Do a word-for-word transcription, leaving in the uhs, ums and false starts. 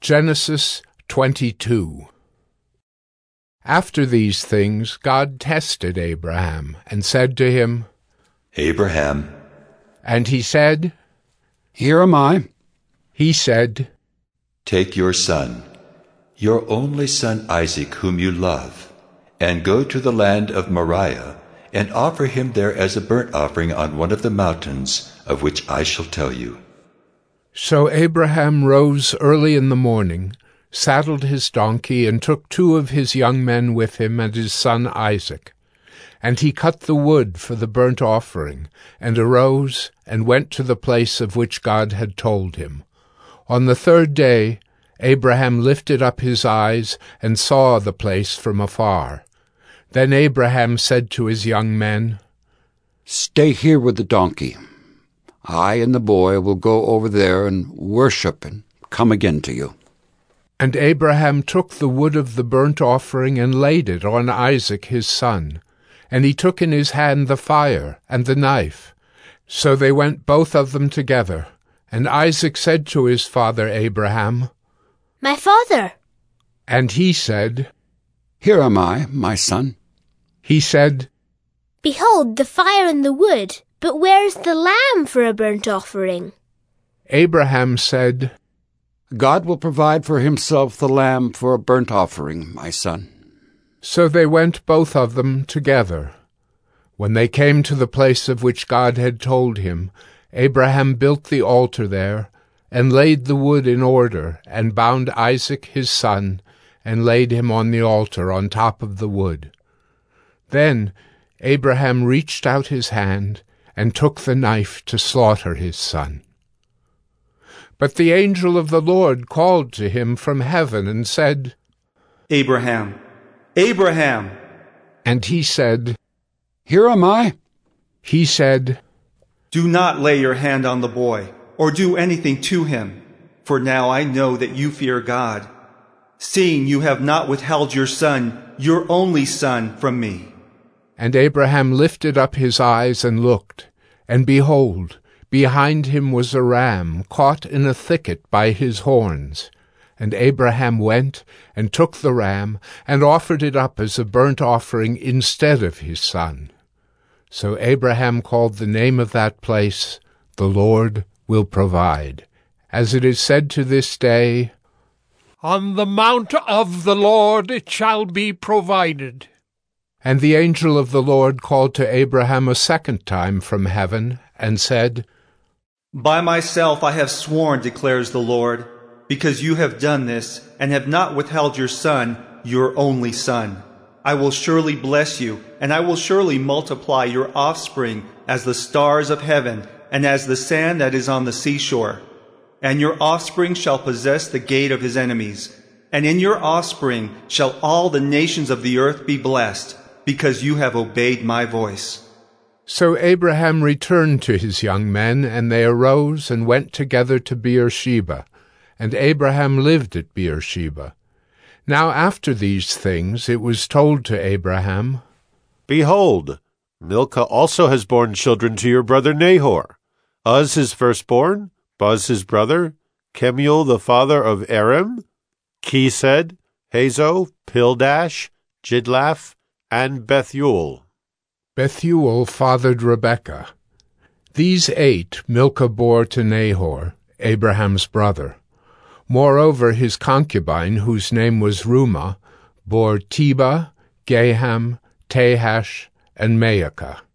Genesis twenty-two. After these things God tested Abraham, and said to him, Abraham. And he said, Here am I. He said, Take your son, your only son Isaac, whom you love, and go to the land of Moriah, and offer him there as a burnt offering on one of the mountains of which I shall tell you. So Abraham rose early in the morning, saddled his donkey, and took two of his young men with him and his son Isaac. And he cut the wood for the burnt offering, and arose and went to the place of which God had told him. On the third day Abraham lifted up his eyes and saw the place from afar. Then Abraham said to his young men, Stay here with the donkey. I and the boy will go over there and worship and come again to you. And Abraham took the wood of the burnt offering and laid it on Isaac his son. And he took in his hand the fire and the knife. So they went both of them together. And Isaac said to his father Abraham, My father. And he said, Here am I, my son. He said, Behold the fire and the wood, but where is the lamb for a burnt offering? Abraham said, God will provide for himself the lamb for a burnt offering, my son. So they went both of them together. When they came to the place of which God had told him, Abraham built the altar there, and laid the wood in order, and bound Isaac his son, and laid him on the altar on top of the wood. Then Abraham reached out his hand, and took the knife to slaughter his son. But the angel of the Lord called to him from heaven and said, Abraham, Abraham! And he said, Here am I. He said, Do not lay your hand on the boy, or do anything to him, for now I know that you fear God, seeing you have not withheld your son, your only son, from me. And Abraham lifted up his eyes and looked, and behold, behind him was a ram caught in a thicket by his horns. And Abraham went and took the ram, and offered it up as a burnt offering instead of his son. So Abraham called the name of that place, The Lord Will Provide. As it is said to this day, On the mount of the Lord it shall be provided. And the angel of the Lord called to Abraham a second time from heaven, and said, By myself I have sworn, declares the Lord, because you have done this, and have not withheld your son, your only son. I will surely bless you, and I will surely multiply your offspring as the stars of heaven, and as the sand that is on the seashore. And your offspring shall possess the gate of his enemies. And in your offspring shall all the nations of the earth be blessed, because you have obeyed my voice. So Abraham returned to his young men, and they arose and went together to Beersheba. And Abraham lived at Beersheba. Now after these things it was told to Abraham, Behold, Milcah also has borne children to your brother Nahor, Uz his firstborn, Buz his brother, Kemuel the father of Aram, Chesed, Hazo, Pildash, Jidlaph, and Bethuel. Bethuel fathered Rebekah. These eight Milcah bore to Nahor, Abraham's brother. Moreover, his concubine, whose name was Reumah, bore Tebah, Gaham, Tahash, and Maacah.